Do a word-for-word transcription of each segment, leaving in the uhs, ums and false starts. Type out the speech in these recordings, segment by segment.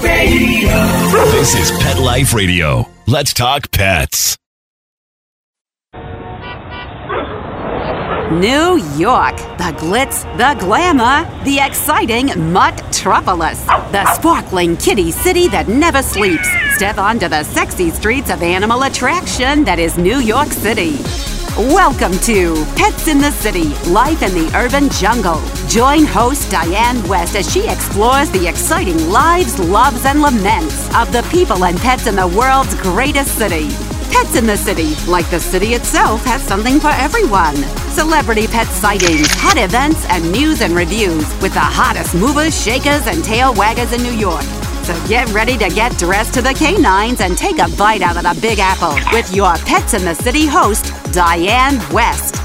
Radio. This is Pet Life Radio. Let's talk pets. New York, the glitz, the glamour, the exciting Mutt-tropolis, the sparkling kitty city that never sleeps. Step onto the sexy streets of animal attraction that is New York City. Welcome to Pets in the City, Life in the Urban Jungle. Join host Diane West as she explores the exciting lives, loves, and laments of the people and pets in the world's greatest city. Pets in the City, like the city itself, has something for everyone. Celebrity pet sightings, pet events, and news and reviews with the hottest movers, shakers, and tail waggers in New York. So get ready to get dressed to the canines and take a bite out of the Big Apple with your Pets in the City host, Diane West.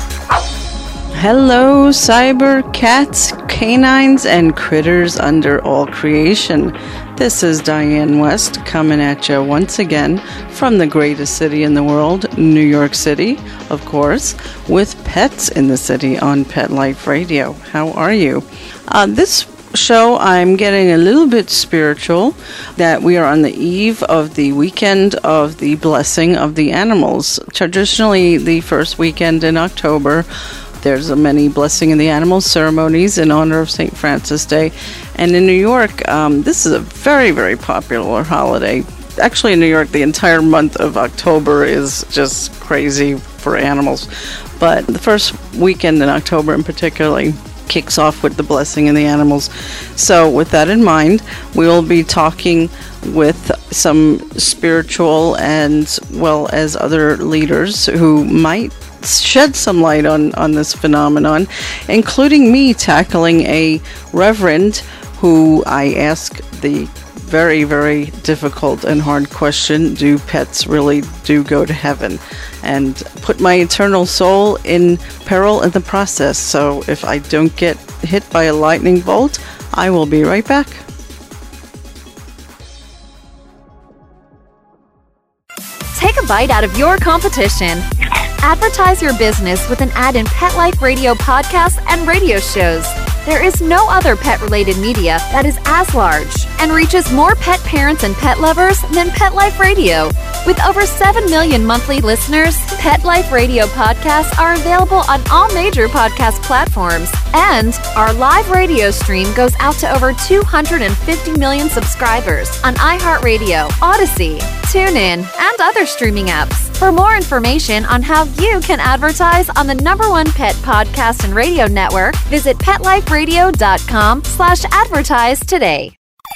Hello, cyber cats, canines, and critters under all creation. This is Diane West coming at you once again from the greatest city in the world, New York City, of course, with Pets in the City on Pet Life Radio. How are you? Uh, this show, I'm getting a little bit spiritual, that we are on the eve of the weekend of the Blessing of the Animals. Traditionally, the first weekend in October, there's a many Blessing of the Animals ceremonies in honor of Saint Francis Day. And in New York, um, this is a very, very popular holiday. Actually, in New York, the entire month of October is just crazy for animals. But the first weekend in October in particular kicks off with the Blessing of the Animals. So with that in mind, we will be talking with some spiritual and well as other leaders who might shed some light on, on this phenomenon, including me tackling a reverend who I ask the very, very difficult and hard question, do pets really do go to heaven? And put my eternal soul in peril in the process. So if I don't get hit by a lightning bolt, I will be right back. Take a bite out of your competition. Advertise your business with an ad in Pet Life Radio podcasts and radio shows. There is no other pet-related media that is as large and reaches more pet parents and pet lovers than Pet Life Radio. With over seven million monthly listeners, Pet Life Radio podcasts are available on all major podcast platforms. And our live radio stream goes out to over two hundred fifty million subscribers on iHeartRadio, Odyssey, TuneIn, and other streaming apps. For more information on how you can advertise on the number one pet podcast and radio network, visit PetLifeRadio.com slash advertise today.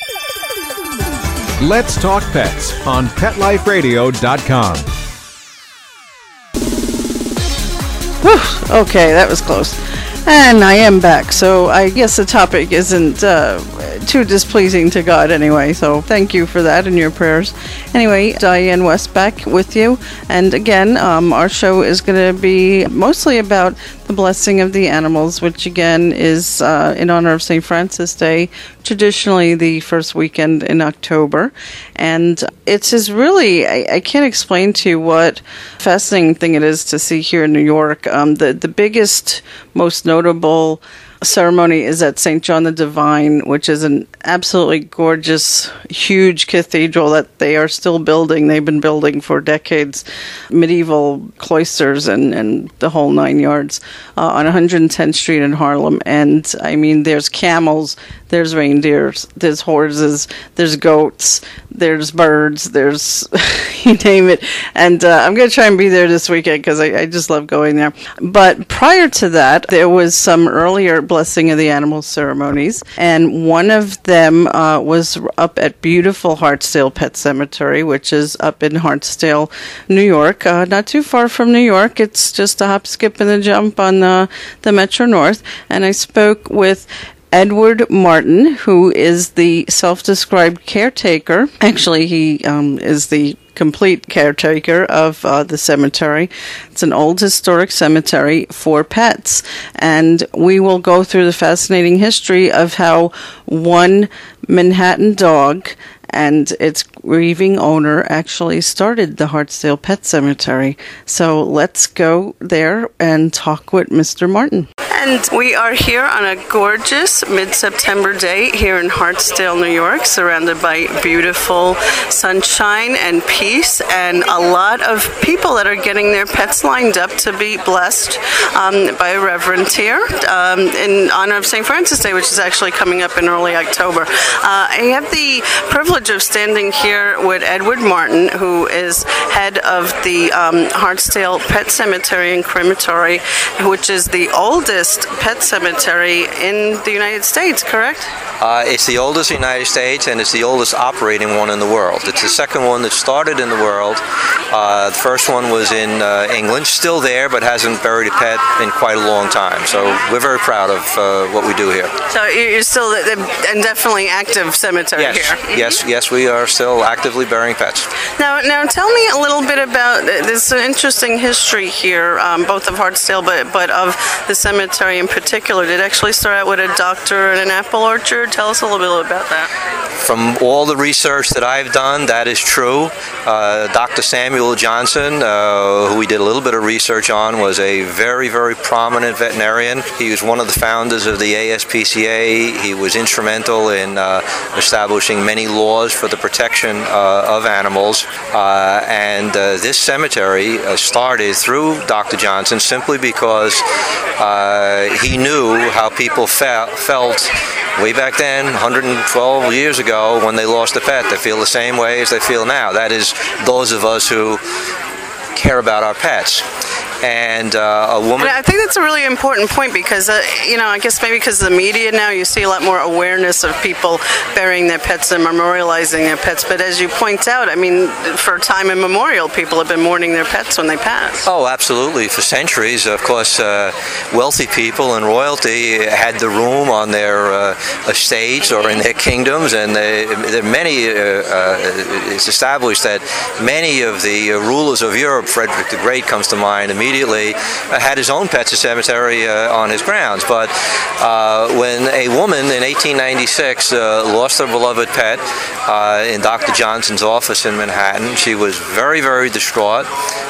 Let's Talk Pets on Pet Life Radio dot com. Whew, okay, that was close. And I am back, so I guess the topic isn't uh, too displeasing to God anyway, so thank you for that and your prayers. Anyway, Diane West back with you, and again, um, our show is going to be mostly about the Blessing of the Animals, which again is uh, in honor of Saint Francis Day, traditionally the first weekend in October. And it's is really, I, I can't explain to you what fascinating thing it is to see here in New York. Um, the, the biggest, most notable ceremony is at Saint John the Divine, which is an absolutely gorgeous, huge cathedral that they are still building. They've been building for decades, medieval cloisters and, and the whole nine yards uh, on one hundred tenth Street in Harlem. And I mean, there's camels, there's reindeers, there's horses, there's goats, there's birds, there's you name it. And uh, I'm going to try and be there this weekend because I, I just love going there. But prior to that, there was some earlier Blessing of the Animals ceremonies, and one of them uh, was up at beautiful Hartsdale Pet Cemetery, which is up in Hartsdale, New York, uh, not too far from New York. It's just a hop, skip, and a jump on uh, the Metro North. And I spoke with Edward Martin, who is the self-described caretaker. Actually, he um, is the complete caretaker of uh, the cemetery. It's an old historic cemetery for pets. And we will go through the fascinating history of how one Manhattan dog and its grieving owner actually started the Hartsdale Pet Cemetery. So let's go there and talk with Mister Martin. And we are here on a gorgeous mid-September day here in Hartsdale, New York, surrounded by beautiful sunshine and peace, and a lot of people that are getting their pets lined up to be blessed um, by a reverend here um, in honor of Saint Francis Day, which is actually coming up in early October. Uh, I have the privilege of standing here with Edward Martin, who is head of the um, Hartsdale Pet Cemetery and Crematory, which is the oldest pet cemetery in the United States, correct? Uh, it's the oldest in the United States, and it's the oldest operating one in the world. It's the second one that started in the world. Uh, the first one was in uh, England, still there, but hasn't buried a pet in quite a long time. So we're very proud of uh, what we do here. So you're still a definitely active cemetery yes. here? Mm-hmm. Yes, yes, we are still actively burying pets. Now, now tell me a little bit about this interesting history here, um, both of Hartsdale, but, but of the cemetery in particular. Did it actually start out with a doctor in an apple orchard? Tell us a little bit about that. From all the research that I've done, that is true. Uh, Doctor Samuel Johnson, uh, who we did a little bit of research on, was a very, very prominent veterinarian. He was one of the founders of the A S P C A. He was instrumental in uh, establishing many laws for the protection uh, of animals. Uh, and uh, this cemetery uh, started through Doctor Johnson simply because uh, he knew how people fe- felt way back then, one hundred twelve years ago, when they lost a pet. They feel the same way as they feel now. That is, those of us who care about our pets. And uh, a woman... And I think that's a really important point because, uh, you know, I guess maybe because of the media now, you see a lot more awareness of people burying their pets and memorializing their pets. But as you point out, I mean, for time immemorial, people have been mourning their pets when they pass. Oh, absolutely. For centuries, of course, uh, wealthy people and royalty had the room on their uh, estates or in their kingdoms. And they, there are many, uh, uh, it's established that many of the uh, rulers of Europe, Frederick the Great comes to mind immediately, Immediately uh, had his own pet cemetery uh, on his grounds. But uh, when a woman in eighteen ninety-six uh, lost her beloved pet uh, in Doctor Johnson's office in Manhattan, she was very, very distraught.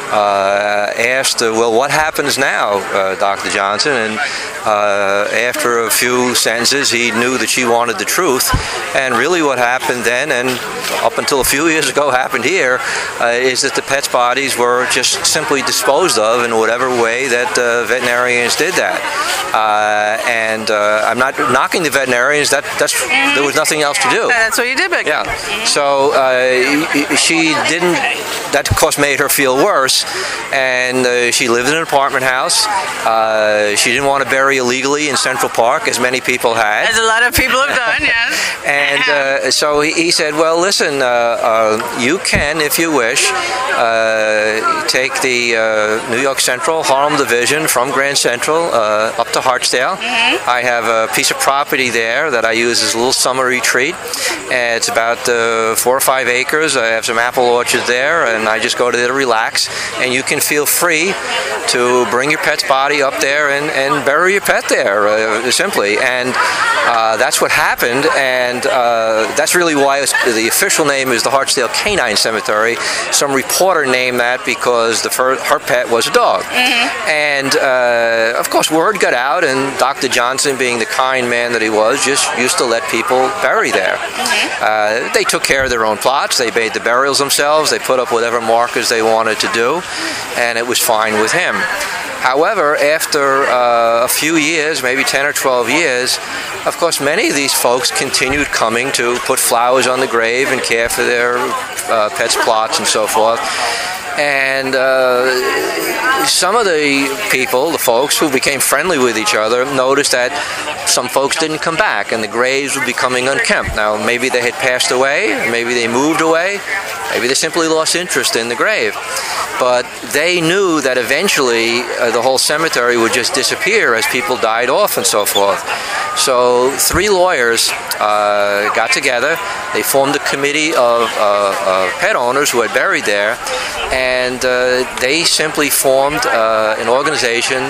Uh, asked, uh, well, what happens now, uh, Doctor Johnson? And uh, after a few sentences, he knew that she wanted the truth. And really what happened then, and up until a few years ago happened here, uh, is that the pets' bodies were just simply disposed of in whatever way that uh, veterinarians did that. Uh, and uh, I'm not knocking the veterinarians. That that's there was nothing else to do. That's what you did back then. Yeah. So uh, she didn't. That of course made her feel worse, and uh, she lived in an apartment house. Uh, she didn't want to bury illegally in Central Park, as many people had. As a lot of people have done, yes. And uh, so he, he said, well, listen, uh, uh, you can, if you wish, uh, take the uh, New York Central Harlem Division from Grand Central uh, up to Hartsdale. Mm-hmm. I have a piece of property there that I use as a little summer retreat. And it's about uh, four or five acres. I have some apple orchards there, and I just go to there to relax. And you can feel free to bring your pet's body up there and, and bury your pet there, uh, simply. And uh, that's what happened, and uh, that's really why it's, the official name is the Hartsdale Canine Cemetery. Some reporter named that because the first, her pet was a dog. Mm-hmm. And, uh, of course, word got out, and Doctor Johnson, being the kind man that he was, just used to let people bury there. Mm-hmm. Uh, they took care of their own plots. They made the burials themselves. They put up whatever markers they wanted to do, and it was fine with him. However, after uh, a few years, maybe ten or twelve years, of course, many of these folks continued coming to put flowers on the grave and care for their uh, pets' plots and so forth. And uh, some of the people, the folks who became friendly with each other, noticed that some folks didn't come back and the graves were becoming unkempt. Now, maybe they had passed away, maybe they moved away, maybe they simply lost interest in the grave. But they knew that eventually uh, the whole cemetery would just disappear as people died off and so forth. So three lawyers uh, got together. They formed a committee of uh, uh, pet owners who had buried there, and uh, they simply formed uh, an organization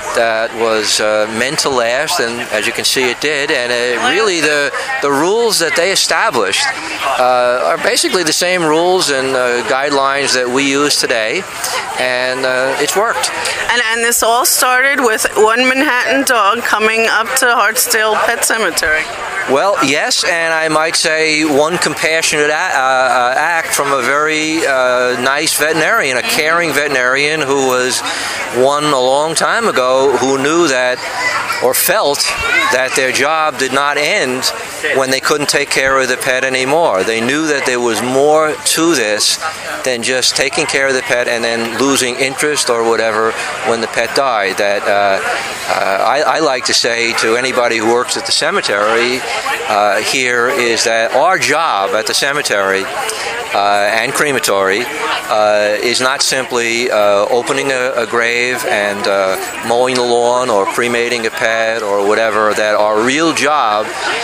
that was uh, meant to last, and as you can see, it did. And it really, the the rules that they established uh, are basically the same rules and uh, guidelines that we use today, and uh, it's worked. And and this all started with one Manhattan dog coming up to Hartsdale Pet Cemetery. Well, yes, and I might say one compassionate a- uh, act from a very uh, nice veterinarian, a caring veterinarian who was one a long time ago, who knew that or felt that their job did not end when they couldn't take care of the pet anymore. They knew that there was more to this than just taking care of the pet and then losing interest or whatever when the pet died. That uh, uh, I, I like to say to anybody who works at the cemetery uh, here is that our job at the cemetery uh, and crematory uh, is not simply uh, opening a, a grave and uh, mowing the lawn or cremating a pet or whatever. That our real job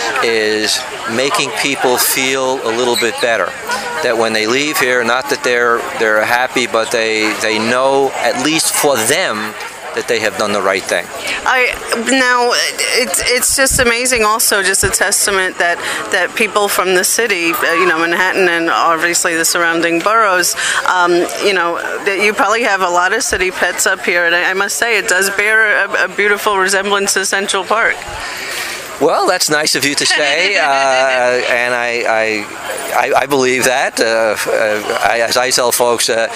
is making people feel a little bit better. That when they leave here, not that they're they're happy, but they they know, at least for them, that they have done the right thing. I now it's it's just amazing. Also, just a testament that that people from the city, uh, you know, Manhattan and obviously the surrounding boroughs, um, you know, that you probably have a lot of city pets up here, and I, I must say it does bear a, a beautiful resemblance to Central Park. Well, that's nice of you to say, uh, and I, I, I, I believe that. Uh, I, as I tell folks, uh,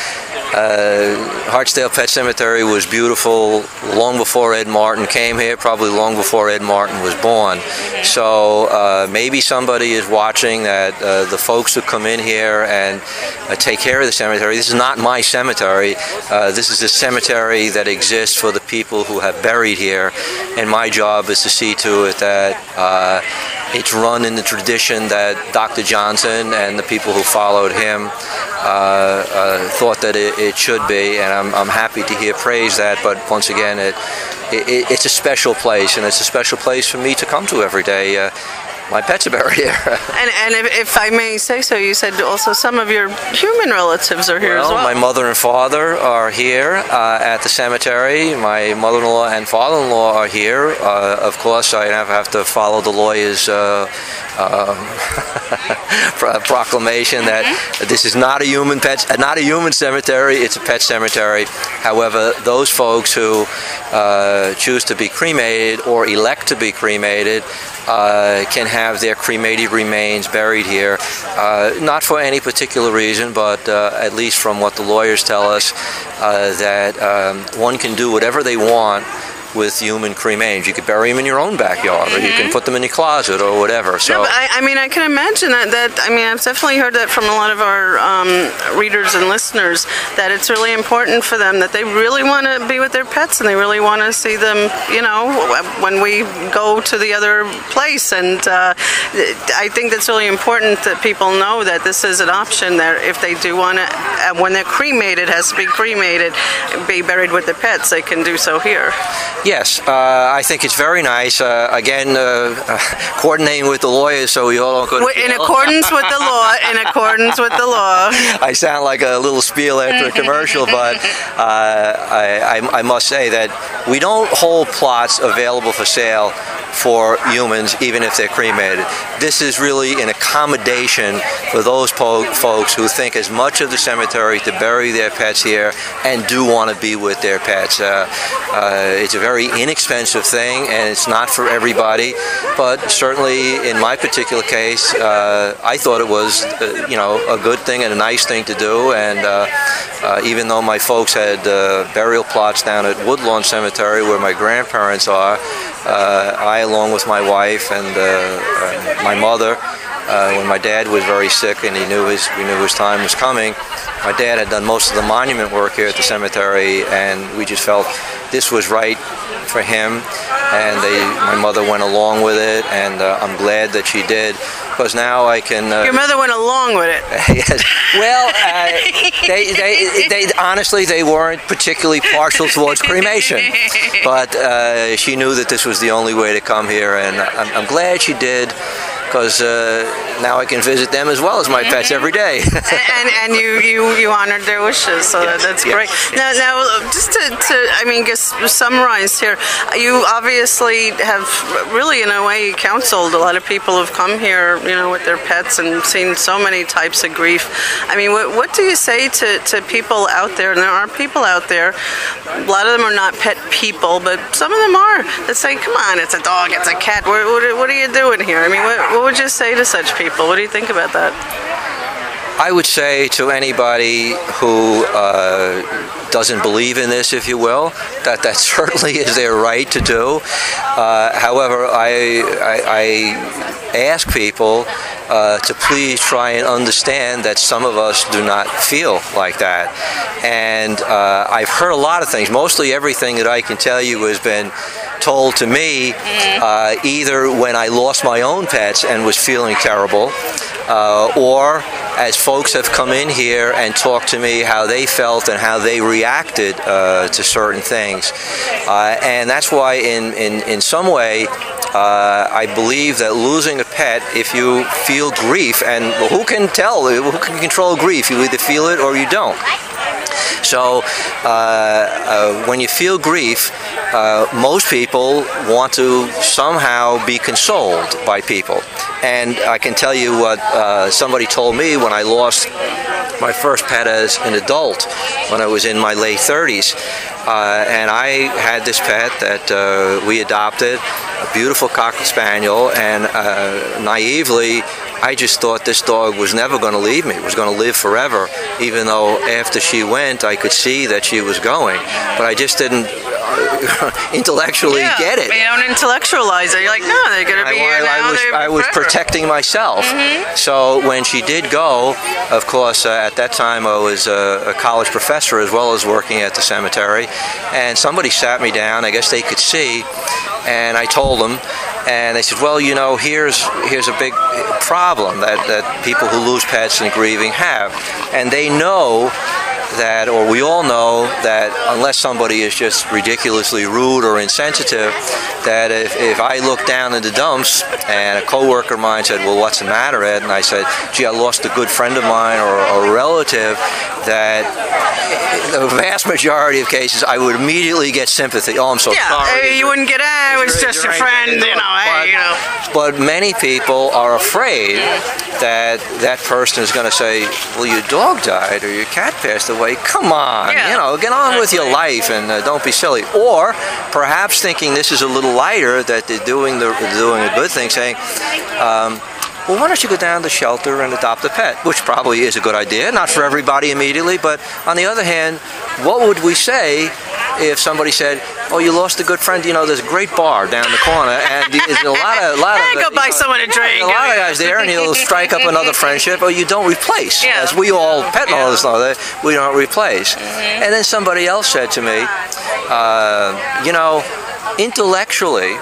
uh, Hartsdale Pet Cemetery was beautiful long before Ed Martin came here, probably long before Ed Martin was born. So uh, maybe somebody is watching that uh, the folks who come in here and uh, take care of the cemetery. This is not my cemetery. Uh, this is a cemetery that exists for the people who have buried here, and my job is to see to it that Uh, it's run in the tradition that Doctor Johnson and the people who followed him uh, uh, thought that it, it should be, and I'm, I'm happy to hear praise that. But once again, it, it it's a special place, and it's a special place for me to come to every day. Uh, My pets are buried here. and and if, if I may say so, you said also some of your human relatives are here well, as well. My mother and father are here uh, at the cemetery. My mother-in-law and father-in-law are here. Uh, of course, I have, have to follow the lawyer's uh, uh, proclamation that this is not a human pet, not a human cemetery. It's a pet cemetery. However, those folks who uh, choose to be cremated or elect to be cremated Uh, can have their cremated remains buried here, uh, not for any particular reason, but uh, at least from what the lawyers tell us, uh, that um, one can do whatever they want with human cremains. You could bury them in your own backyard, mm-hmm. or you can put them in your closet or whatever. So, no, but I, I mean, I can imagine that, that. I mean, I've definitely heard that from a lot of our um, readers and listeners, that it's really important for them, that they really want to be with their pets and they really want to see them, you know, when we go to the other place. And uh, I think that's really important that people know that this is an option, that if they do want to, uh, when they're cremated, has to be cremated, be buried with their pets, they can do so here. Yes, uh, I think it's very nice. Uh, again, uh, uh, coordinating with the lawyers so we all don't go to In accordance with the law, in accordance with the law. I sound like a little spiel after a commercial, but uh, I, I, I must say that we don't hold plots available for sale for humans, even if they're cremated. This is really an accommodation for those po- folks who think as much of the cemetery to bury their pets here and do want to be with their pets. Uh, uh, it's a very inexpensive thing, and it's not for everybody, but certainly in my particular case, uh, I thought it was, uh, you know, a good thing and a nice thing to do, and uh, uh, even though my folks had uh, burial plots down at Woodlawn Cemetery, where my grandparents are, uh, I, along with my wife and uh, uh, my mother, uh, when my dad was very sick and he knew his, we knew his time was coming, my dad had done most of the monument work here at the cemetery, and we just felt this was right for him, and they, my mother went along with it, and uh, I'm glad that she did, because now I can... Uh, Your mother went along with it. Yes. Well, uh, they, they, they, honestly, they weren't particularly partial towards cremation, but uh, she knew that this was the only way to come here, and I'm, I'm glad she did. because uh, now I can visit them as well as my pets every day. and, and and you, you, you honored their wishes, so Yes, that, that's yes. great. Now, now, just to, to I mean, just summarize here, you obviously have really, in a way, counseled a lot of people who've come here, you know, with their pets and seen so many types of grief. I mean, what, what do you say to, to people out there? And there are people out there, a lot of them are not pet people, but some of them are, that say, come on, it's a dog, it's a cat, what, what, what are you doing here? I mean, what, what would you say to such people? What do you think about that? I would say to anybody who uh, doesn't believe in this, if you will, that that certainly is their right to do. Uh, however, I, I, I ask people uh, to please try and understand that some of us do not feel like that. And uh, I've heard a lot of things. Mostly everything that I can tell you has been told to me uh, either when I lost my own pets and was feeling terrible, uh, or as folks have come in here and talked to me how they felt and how they reacted uh, to certain things. Uh, and that's why in, in, in some way uh, I believe that losing a pet, if you feel grief, and who can tell, who can control grief? You either feel it or you don't. So uh, uh, when you feel grief, uh, most people want to somehow be consoled by people. And I can tell you what uh, somebody told me when I lost my first pet as an adult, when I was in my late thirties. Uh, and I had this pet that uh, we adopted, a beautiful Cocker Spaniel, and uh, naively, I just thought this dog was never going to leave me, was going to live forever, even though after she went, I could see that she was going. But I just didn't uh, intellectually yeah, get it. You don't intellectualize it. You're like, no, they're going to be I, here I now. was, they're I was forever. protecting myself. Mm-hmm. So when she did go, of course, uh, at that time I was uh, a college professor as well as working at the cemetery, and somebody sat me down, I guess they could see, and I told them, and they said, well, you know, here's here's a big problem that, that people who lose pets and grieving have. And they know that, or we all know that unless somebody is just ridiculously rude or insensitive, that if, if I look down in the dumps and a coworker of mine said, well, what's the matter, Ed? And I said, gee, I lost a good friend of mine or, or a relative, that in the vast majority of cases, I would immediately get sympathy. Oh, I'm so yeah, sorry. Hey, you wouldn't get, ah, it was You're- just you're a right. friend, you know, hey, But- you know. But many people are afraid that that person is going to say, well, your dog died or your cat passed away. Come on, Yeah, you know, get on with your life and uh, don't be silly. Or perhaps thinking this is a little lighter, that they're doing, the, doing a good thing, saying, um, well, why don't you go down to the shelter and adopt a pet? Which probably is a good idea, not for everybody immediately, but on the other hand, what would we say if somebody said, oh, you lost a good friend, you know, there's a great bar down the corner, and there's a lot of, lot Hey, of, go buy you know, someone a drink. a lot of guys there, and he'll strike up another friendship, or you don't replace. Yeah. As we all, pet Yeah. owners know that, we don't replace. Mm-hmm. And then somebody else said to me, uh, you know, intellectually,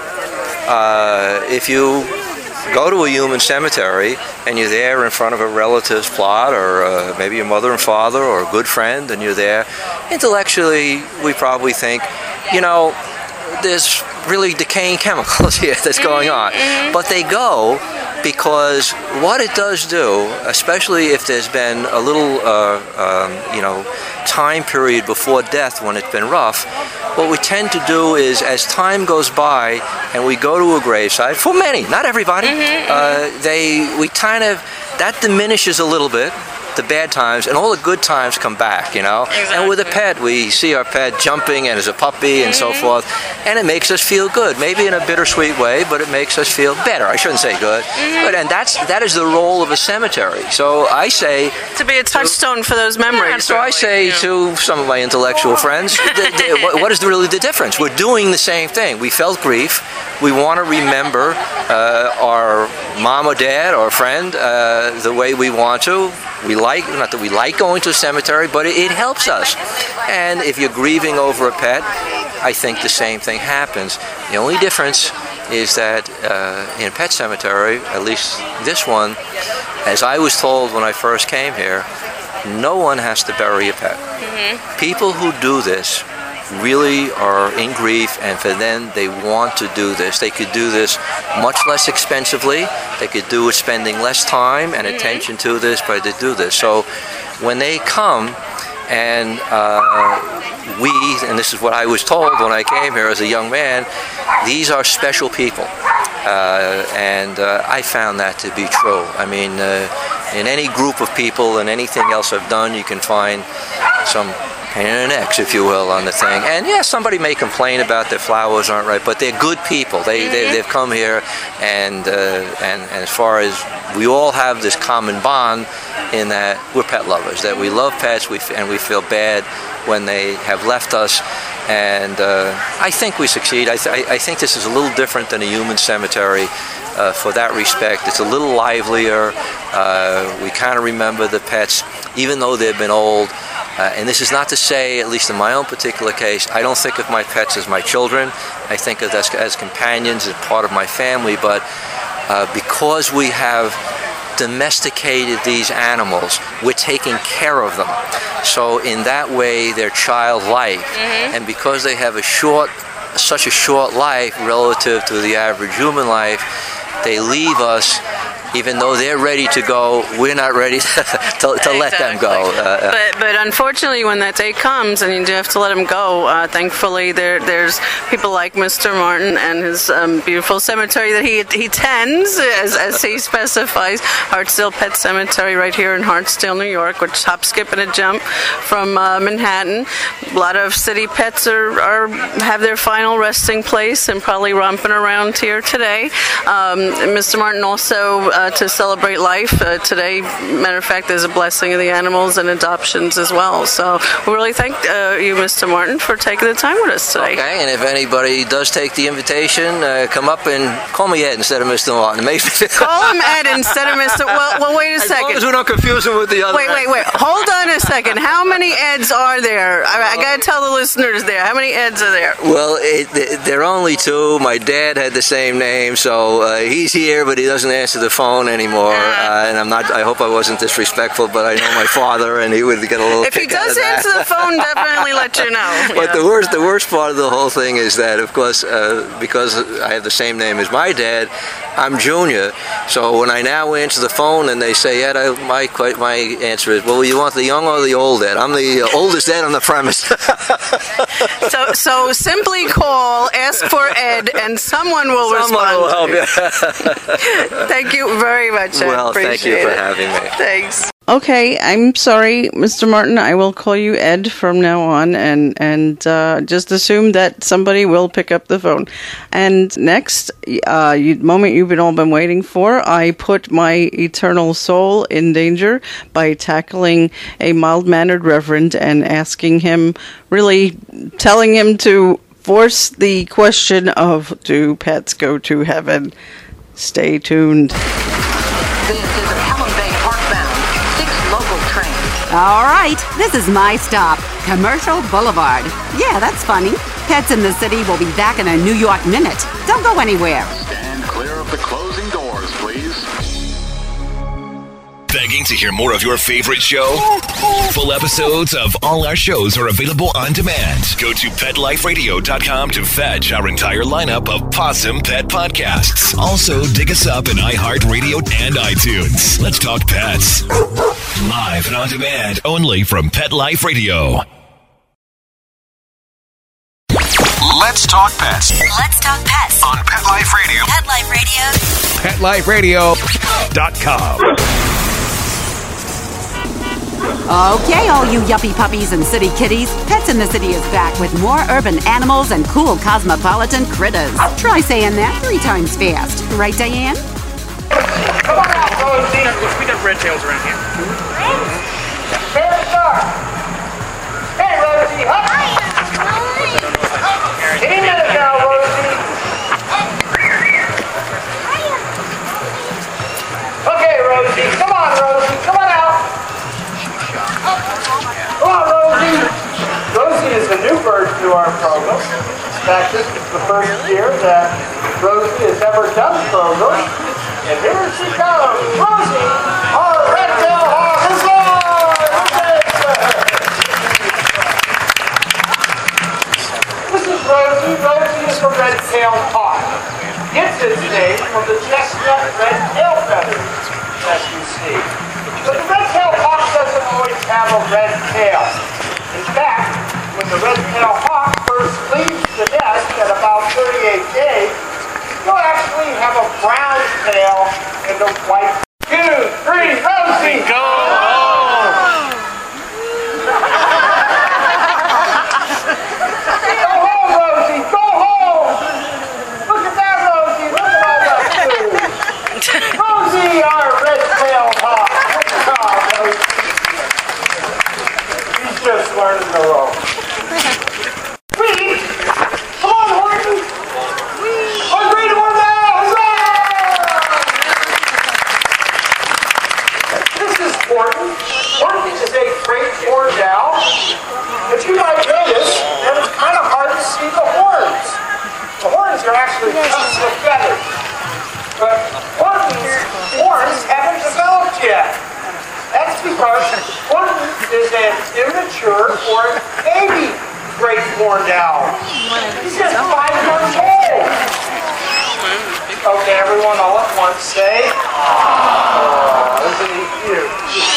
uh, if you go to a human cemetery and you're there in front of a relative's plot, or uh, maybe your mother and father or a good friend, and you're there, intellectually we probably think, you know, there's really decaying chemicals here that's going on. But they go because what it does do, especially if there's been a little, uh, um, you know, time period before death when it's been rough, what we tend to do is, as time goes by and we go to a graveside, for many, not everybody, mm-hmm, uh, they we kind of, that diminishes a little bit, the bad times, and all the good times come back, you know. Exactly. And with a pet, we see our pet jumping and as a puppy and so forth, and it makes us feel good, maybe in a bittersweet way, but it makes us feel better. I shouldn't say good, but and that's that is the role of a cemetery. So I say To be a touchstone for those memories. yeah, so I really, say you know. to some of my intellectual friends, the, the, what, what is the, really the difference? We're doing the same thing. We felt grief. We want to remember uh, our mom or dad or friend uh, the way we want to. We like, not that we like going to a cemetery, but it, it helps us. And if you're grieving over a pet, I think the same thing happens. The only difference is that uh, in a pet cemetery, at least this one, as I was told when I first came here, no one has to bury a pet. Mm-hmm. People who do this really are in grief, and for them, they want to do this. They could do this much less expensively. They could do it spending less time and attention to this, but they do this. So when they come, and uh, we, and this is what I was told when I came here as a young man, these are special people. Uh, and uh, I found that to be true. I mean, uh, in any group of people and anything else I've done, you can find some pain in the necks, if you will, on the thing. And yeah, somebody may complain about their flowers aren't right, but they're good people. They, mm-hmm. they, they've come here, and, uh, and, and as far as we all have this common bond in that we're pet lovers, that we love pets, we f- and we feel bad when they have left us. And uh, I think we succeed. I, th- I think this is a little different than a human cemetery uh, for that respect. It's a little livelier. Uh, we kind of remember the pets, even though they've been old. Uh, and this is not to say, at least in my own particular case, I don't think of my pets as my children. I think of them as, as companions, as part of my family. But uh, because we have domesticated these animals, we're taking care of them. So in that way, they're childlike. Mm-hmm. And because they have a short, such a short life relative to the average human life, they leave us. Even though they're ready to go, we're not ready to, to, to exactly. let them go. Uh, but, but unfortunately, when that day comes and you do have to let them go, uh, thankfully there there's people like Mister Martin and his um, beautiful cemetery that he he tends, as, as he specifies, Hartsdale Pet Cemetery right here in Hartsdale, New York, which hop, skip, and a jump from uh, Manhattan. A lot of city pets are, are have their final resting place and probably romping around here today. Um, Mister Martin also Uh, to celebrate life. Uh, today, matter of fact, there's a blessing of the animals and adoptions as well. So we really thank uh, you, Mister Martin, for taking the time with us today. Okay, and if anybody does take the invitation, uh, come up and call me Ed instead of Mister Martin. Call him Ed instead of Mister Well, well, wait a second. As long as we don't confuse him with the other. Wait, wait, wait. Hold on a second. How many Eds are there? I, I got to tell the listeners there. How many Eds are there? Well, it, it, there are only two. My dad had the same name, so uh, he's here, but he doesn't answer the phone anymore, uh, and I'm not. I hope I wasn't disrespectful, but I know my father, and he would get a little. If he does answer the phone, definitely let you know. But yeah. the worst, the worst part of the whole thing is that, of course, uh, because I have the same name as my dad, I'm Junior. So when I now answer the phone and they say, "Ed," I, my my answer is, "Well, you want the young or the old Ed?" I'm the uh, oldest Ed on the premise. so, so simply call, ask for Ed, and someone will someone respond. Will help you. Thank you very much. I well, thank you for it. having me. Thanks. Okay, I'm sorry, Mister Martin. I will call you Ed from now on, and and uh, just assume that somebody will pick up the phone. And next, uh, you, moment you've been all been waiting for, I put my eternal soul in danger by tackling a mild-mannered reverend and asking him, really telling him to force the question of, do pets go to heaven? Stay tuned. All right, this is my stop, Commercial Boulevard. Yeah, that's funny. Pets in the City will be back in a New York minute. Don't go anywhere. Stand clear of the closing doors, please. Begging to hear more of your favorite show? Full episodes of all our shows are available on demand. Go to pet life radio dot com to fetch our entire lineup of Possum Pet podcasts. Also, dig us up in iHeartRadio and iTunes. Let's talk pets. Live and on demand, only from Pet Life Radio. Let's talk pets. Let's talk pets On Pet Life Radio. Pet Life Radio. pet life radio dot com. Okay, all you yuppie puppies and city kitties, Pets in the City is back with more urban animals and cool cosmopolitan critters. Try saying that three times fast. Right, Diane? Come on out, Rosie. We got red tails around here. Fair start. Hey, Rosie, up. Get in there now, Rosie. Okay, Rosie. Come on, Rosie. Come on out. Come on, Rosie. Rosie is a new bird to our program. In fact, this is the first year that Rosie has ever done the program. And here she comes, Rosie, our red-tailed hawk is live! have a red tail. In fact, when the red-tailed hawk first leaves the nest at about thirty-eight days, you'll actually have a brown tail and a white. Two, three, Rosie! Go home! Go home, Rosie! Go home! Look at that, Rosie! Look at all that food! Rosie, our red-tailed hawk! Good job, Rosie! He's just learning the ropes. Wheat! Come on, Horton! On three to one now! This is Horton. Horton is a great horned owl. But you might notice that it's kind of hard to see the horns. The horns are actually tufts of feathers. But Horton's horns haven't developed yet. That's because Horton is an immature or baby great horned owl. He's just five months old. Okay, everyone all at once say, "Aww, isn't he cute?"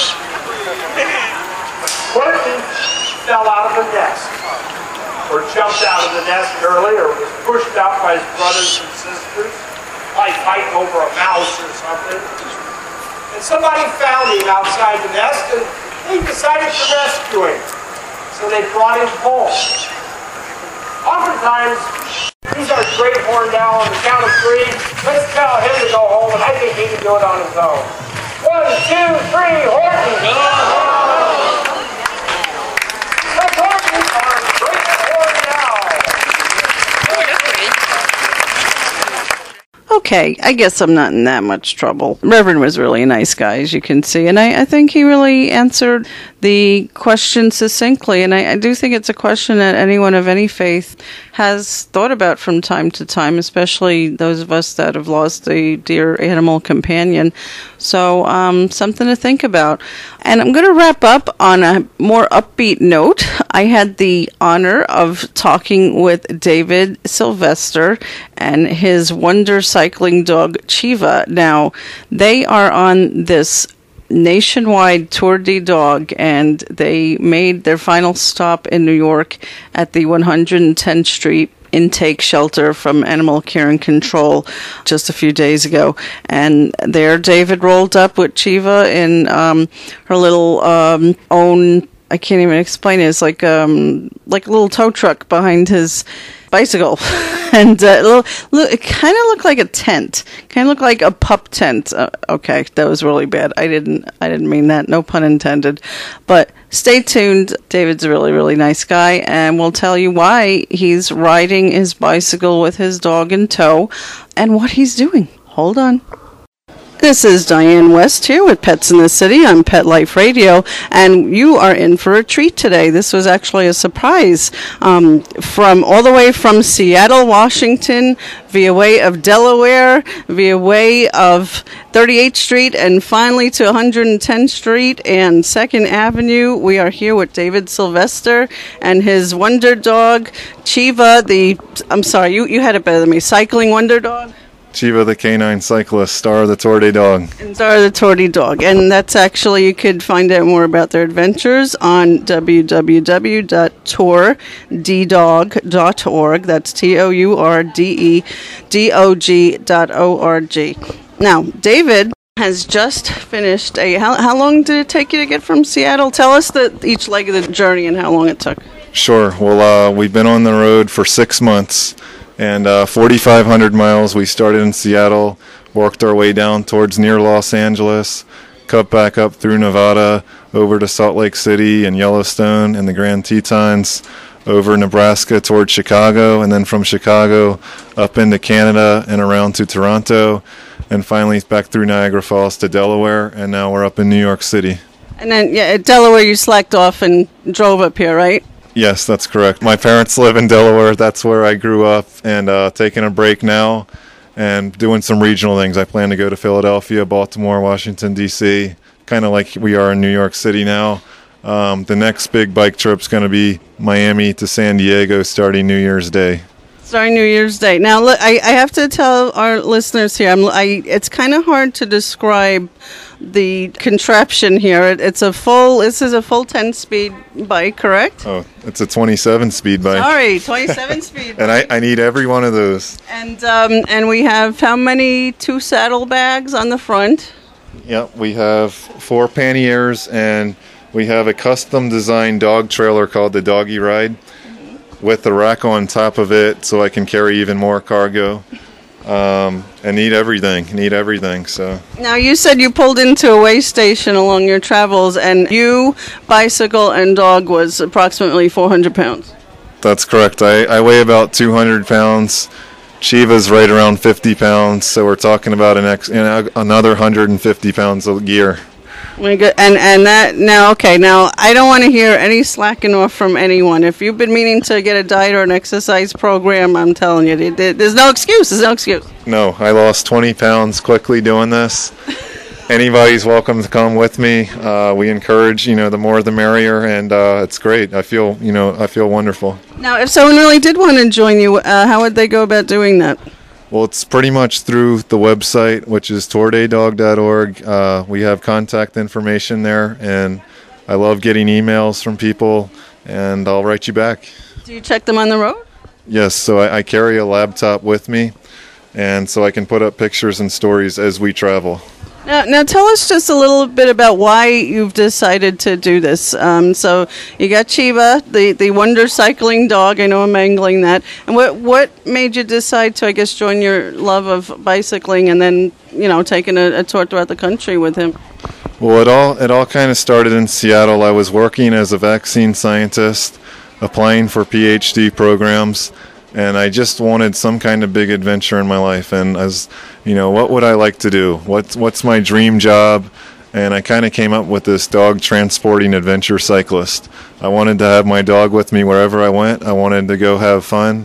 Horton fell out of the nest, or jumped out of the nest early, or was pushed out by his brothers and sisters, like fighting over a mouse or something. And somebody found him outside the nest, and they decided to rescue him. So they brought him home. Oftentimes, he's our great horned owl. On the count of three, let's tell him to go home, and I think he can do it on his own. One, two, three, Horton! Go home! Let's Horton, our great horned owl! Okay, I guess I'm not in that much trouble. Reverend was really a nice guy, as you can see, and I, I think he really answered the question succinctly, and I, I do think it's a question that anyone of any faith has thought about from time to time, especially those of us that have lost a dear animal companion. So, um, something to think about. And I'm going to wrap up on a more upbeat note. I had the honor of talking with David Sylvester and his wonder cycling dog, Chiva. Now, they are on this nationwide Tour de Dog, and they made their final stop in New York at the one hundred tenth Street intake shelter from Animal Care and Control just a few days ago. And there David rolled up with Chiva in um, her little um, own, I can't even explain it, it's like, um, like a little tow truck behind his bicycle. And uh, little, little, it kind of looked like a tent, kind of looked like a pup tent. Uh, okay, that was really bad. I didn't, I didn't mean that. No pun intended. But stay tuned. David's a really, really nice guy, and we'll tell you why he's riding his bicycle with his dog in tow and what he's doing. Hold on. This is Diane West here with Pets in the City on Pet Life Radio, and you are in for a treat today. This was actually a surprise um, from all the way from Seattle, Washington, via way of Delaware, via way of thirty-eighth Street, and finally to one hundred tenth Street and second Avenue. We are here with David Sylvester and his wonder dog, Chiva, the, I'm sorry, you, you had it better than me, cycling wonder dog? Chiva the Canine Cyclist, star of the Tour de Dog. And star of the Tour de Dog. And that's actually, you could find out more about their adventures on w w w dot tour d dog dot org. That's T O U R D E D O G dot O R G. Now, David has just finished a, how, how long did it take you to get from Seattle? Tell us the, each leg of the journey and how long it took. Sure. Well, uh, we've been on the road for six months. And uh, forty-five hundred miles. We started in Seattle, worked our way down towards near Los Angeles, cut back up through Nevada, over to Salt Lake City and Yellowstone and the Grand Tetons, over Nebraska towards Chicago, and then from Chicago up into Canada and around to Toronto, and finally back through Niagara Falls to Delaware, and now we're up in New York City. And then, yeah, at Delaware you slacked off and drove up here, right? Yes, that's correct. My parents live in Delaware. That's where I grew up, and uh, taking a break now and doing some regional things. I plan to go to Philadelphia, Baltimore, Washington, D C, kind of like we are in New York City now. Um, the next big bike trip's going to be Miami to San Diego starting New Year's Day. Starring New Year's Day. Now, look, I, I have to tell our listeners here, I'm, I, it's kind of hard to describe the contraption here. It, it's a full, this is a full ten-speed bike, correct? Oh, it's a twenty-seven speed bike. Sorry, twenty-seven speed. And I, I need every one of those. And um, and we have how many two saddlebags on the front? Yep, we have four panniers, and we have a custom designed dog trailer called the Doggy Ride with the rack on top of it so I can carry even more cargo. Um, and need everything, need everything, so. Now, you said you pulled into a way station along your travels, and you, bicycle, and dog was approximately four hundred pounds. That's correct. I, I weigh about two hundred pounds. Chiva's right around fifty pounds, so we're talking about an ex, you know, another one hundred fifty pounds of gear. My good, and and that now okay now I don't want to hear any slacking off from anyone. If you've been meaning to get a diet or an exercise program, I'm telling you, there- there's no excuse. There's no excuse. No, I lost twenty pounds quickly doing this. Anybody's welcome to come with me. Uh, we encourage, you know, the more the merrier, and uh, it's great. I feel, you know, I feel wonderful. Now, if someone really did want to join you, uh, how would they go about doing that? Well, it's pretty much through the website, which is tourday dog dot org. Uh, we have contact information there, and I love getting emails from people, and I'll write you back. Do you check them on the road? Yes, so I, I carry a laptop with me, and so I can put up pictures and stories as we travel. Now, now tell us just a little bit about why you've decided to do this. Um, so you got Chiva, the, the wonder cycling dog. I know I'm angling that. And what what made you decide to, I guess, join your love of bicycling and then, you know, taking a, a tour throughout the country with him? Well, it all it all kind of started in Seattle. I was working as a vaccine scientist, applying for PhD programs, and I just wanted some kind of big adventure in my life. And as you know, what would I like to do? What's what's my dream job? And I kind of came up with this dog transporting adventure cyclist. I wanted to have my dog with me wherever I went. I wanted to go have fun,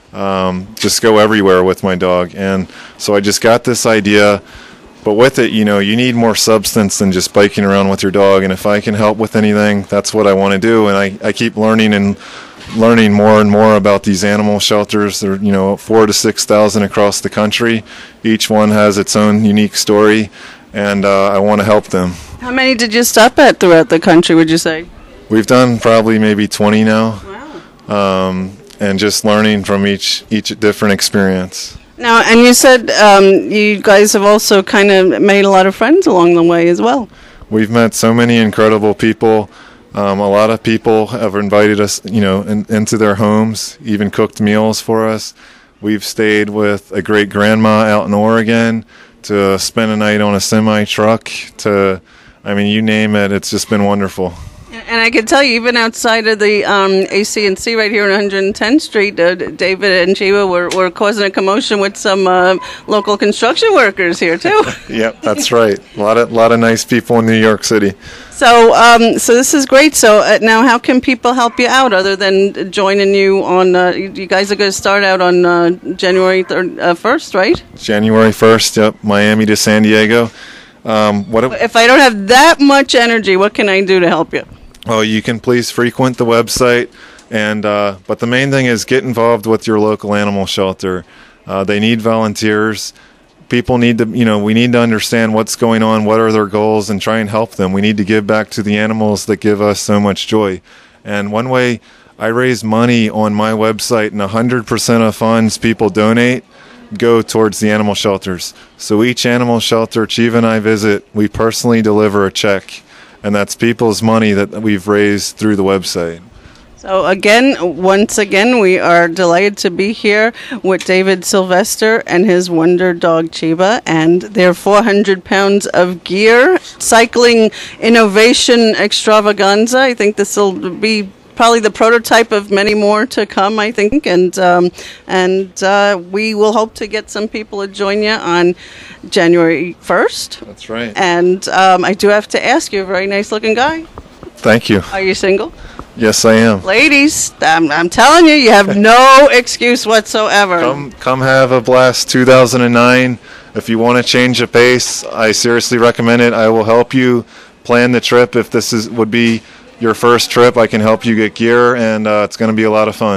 um, just go everywhere with my dog. And so I just got this idea. But with it, you know, you need more substance than just biking around with your dog. And if I can help with anything, that's what I want to do. And I, I keep learning and learning more and more about these animal shelters. There are, you know, four to six thousand across the country. Each one has its own unique story, and uh, I want to help them. How many did you stop at throughout the country, would you say? We've done probably maybe twenty now. Wow. Um, and just learning from each each different experience. Now, and you said um, you guys have also kind of made a lot of friends along the way as well. We've met so many incredible people. Um, a lot of people have invited us, you know, in, into their homes, even cooked meals for us. We've stayed with a great grandma out in Oregon to spend a night on a semi truck. To, I mean, you name it. It's just been wonderful. And I can tell you, even outside of the um, A C and C right here on one hundred tenth Street, uh, David and Chiva were, were causing a commotion with some uh, local construction workers here, too. Yep, that's right. A lot of lot of nice people in New York City. So um, so this is great. So uh, now how can people help you out other than joining you on, uh, you, you guys are going to start out on uh, January third, uh, first, right? January first, yep, Miami to San Diego. Um, what if, if I don't have that much energy, what can I do to help you? Oh, you can please frequent the website, and uh, but the main thing is get involved with your local animal shelter. Uh, they need volunteers. People need to, you know, we need to understand what's going on, what are their goals, and try and help them. We need to give back to the animals that give us so much joy. And one way I raise money on my website, and one hundred percent of funds people donate go towards the animal shelters. So each animal shelter Chiva and I visit, we personally deliver a check. And that's people's money that we've raised through the website. So again, once again, we are delighted to be here with David Sylvester and his wonder dog Chiva and their four hundred pounds of gear. Cycling Innovation Extravaganza. I think this will be probably the prototype of many more to come, I think. And um, and uh, we will hope to get some people to join you on January first. That's right. And um, I do have to ask you, a very nice-looking guy. Thank you. Are you single? Yes, I am. Ladies, I'm, I'm telling you, you have no excuse whatsoever. Come come have a blast two thousand nine. If you want to change the pace, I seriously recommend it. I will help you plan the trip. If this is would be your first trip, I can help you get gear, and uh, it's going to be a lot of fun.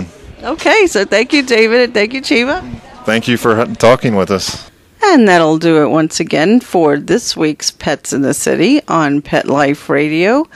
Okay, so thank you, David, and thank you, Chiva. Thank you for talking with us. And that'll do it once again for this week's Pets in the City on Pet Life Radio.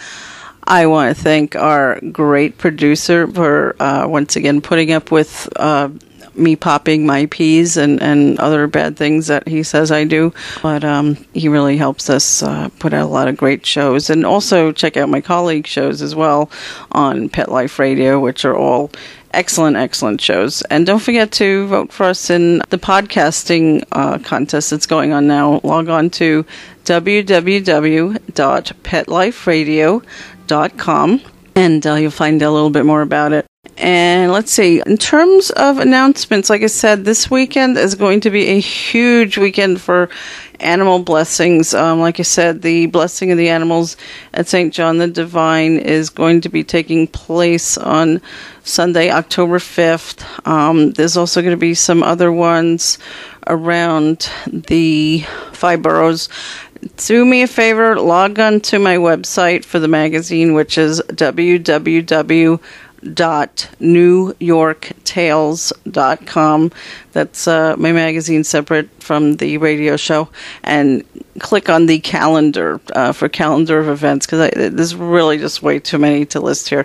I want to thank our great producer for uh, once again putting up with uh, me popping my peas and, and other bad things that he says I do. But um, he really helps us uh, put out a lot of great shows. And also check out my colleague shows as well on Pet Life Radio, which are all excellent, excellent shows. And don't forget to vote for us in the podcasting uh, contest that's going on now. Log on to w w w dot pet life radio dot com and uh, you'll find out a little bit more about it. And let's see, in terms of announcements, like I said, this weekend is going to be a huge weekend for animal blessings. Um, like I said, the blessing of the animals at Saint John the Divine is going to be taking place on Sunday, October fifth. Um, there's also going to be some other ones around the five boroughs. Do me a favor, log on to my website for the magazine, which is w w w dot new york tales dot com. That's uh, my magazine separate from the radio show, and click on the calendar uh, for calendar of events, because there's really just way too many to list here.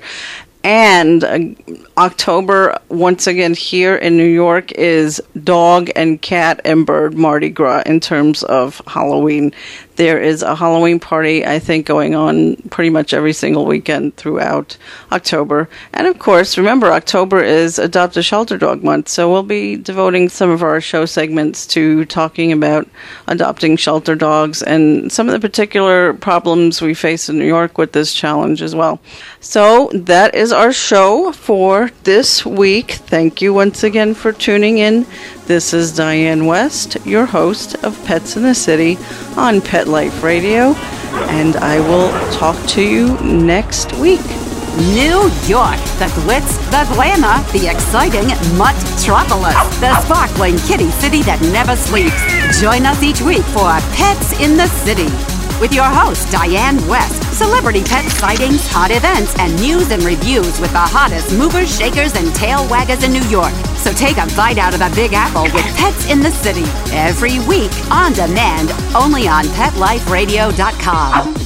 And uh, October, once again, here in New York, is Dog and Cat and Bird Mardi Gras in terms of Halloween. There is a Halloween party, I think, going on pretty much every single weekend throughout October. And, of course, remember, October is Adopt a Shelter Dog Month, so we'll be devoting some of our show segments to talking about adopting shelter dogs and some of the particular problems we face in New York with this challenge as well. So that is our show for this week. Thank you once again for tuning in. This is Diane West, your host of Pets in the City on Pet Life Radio, and I will talk to you next week. New York, the glitz, the glamour, the exciting Mutt-tropolis, the sparkling kitty city that never sleeps. Join us each week for Pets in the City with your host, Diane West. Celebrity pet sightings, hot events, and news and reviews with the hottest movers, shakers, and tail waggers in New York. So take a bite out of the Big Apple with Pets in the City every week on demand, only on pet life radio dot com.